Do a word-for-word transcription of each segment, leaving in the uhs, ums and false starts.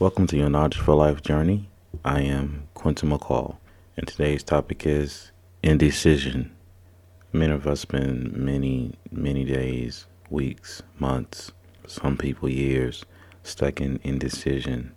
Welcome to your Knowledge for Life journey. I am Quentin McCall, and today's topic is indecision. Many of us spend many, many days, weeks, months, some people years, stuck in indecision.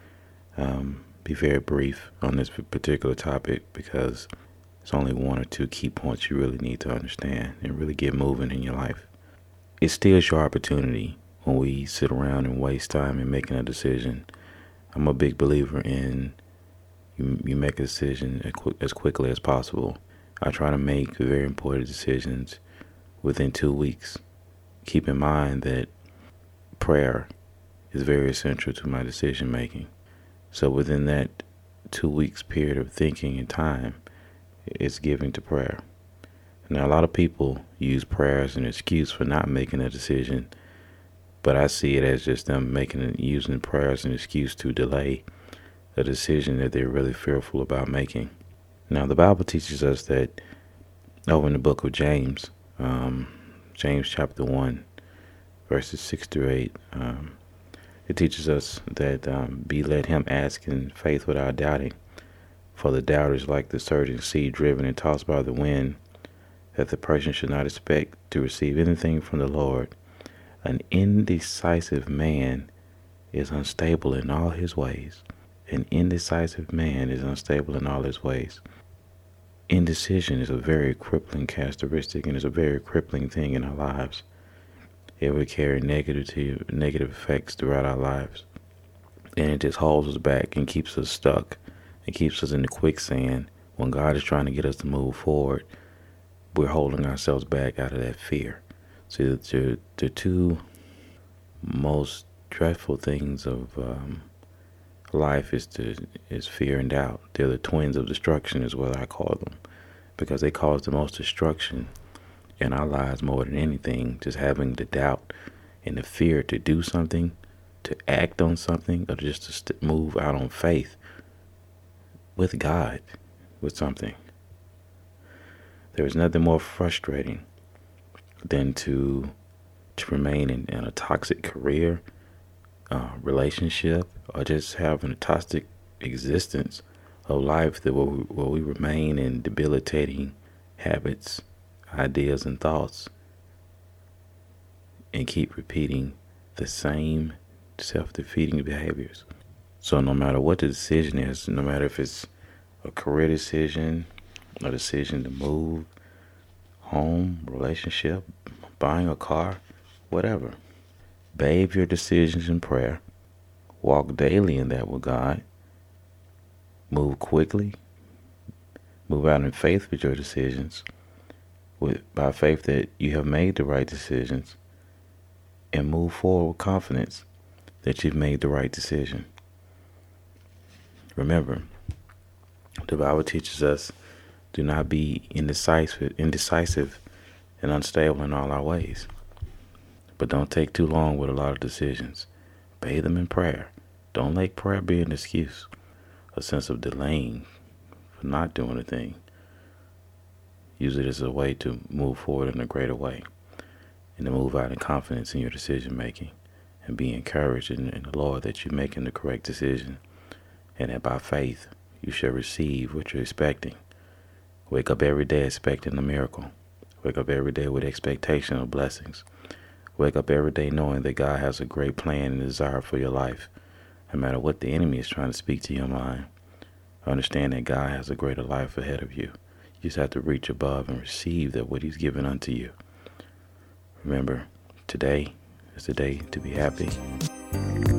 Um, be very brief on this particular topic because it's only one or two key points you really need to understand and really get moving in your life. It steals your opportunity when we sit around and waste time in making a decision. I'm a big believer in you, you make a decision as, quick, as quickly as possible. I try to make very important decisions within two weeks. Keep in mind that prayer is very essential to my decision making. So within that two weeks period of thinking and time, it's giving to prayer. Now, a lot of people use prayer as an excuse for not making a decision, but I see it as just them making it, using prayer as an excuse to delay a decision that they're really fearful about making. Now, the Bible teaches us that over in the book of James, um, James chapter one, verses six through eight, um, it teaches us that um, be let him ask in faith without doubting. For the doubter is like the surging sea driven and tossed by the wind, that the person should not expect to receive anything from the Lord. An indecisive man is unstable in all his ways. An indecisive man is unstable in all his ways. Indecision is a very crippling characteristic and is a very crippling thing in our lives. It will carry negative, negative effects throughout our lives. And it just holds us back and keeps us stuck. It keeps us in the quicksand. When God is trying to get us to move forward, we're holding ourselves back out of that fear. So the, the two most dreadful things of um, life is to, is fear and doubt. They're the twins of destruction is what I call them, because they cause the most destruction in our lives more than anything. Just having the doubt and the fear to do something, to act on something, or just to st- move out on faith with God, with something. There is nothing more frustrating than to to remain in, in a toxic career, uh, relationship, or just having a toxic existence of life that where we, where we remain in debilitating habits, ideas, and thoughts, and keep repeating the same self-defeating behaviors. So no matter what the decision is, no matter if it's a career decision, a decision to move, home, relationship, buying a car, whatever. Bathe your decisions in prayer. Walk daily in that with God. Move quickly. Move out in faith with your decisions. With by faith that you have made the right decisions. And move forward with confidence that you've made the right decision. Remember, the Bible teaches us, do not be indecisive, indecisive and unstable in all our ways. But don't take too long with a lot of decisions. Bathe them in prayer. Don't let prayer be an excuse, a sense of delaying for not doing a thing. Use it as a way to move forward in a greater way and to move out in confidence in your decision making and be encouraged in, in the Lord that you're making the correct decision and that by faith you shall receive what you're expecting. Wake up every day expecting a miracle. Wake up every day with expectation of blessings. Wake up every day knowing that God has a great plan and desire for your life. No matter what the enemy is trying to speak to your mind, understand that God has a greater life ahead of you. You just have to reach above and receive that what he's given unto you. Remember, today is the day to be happy.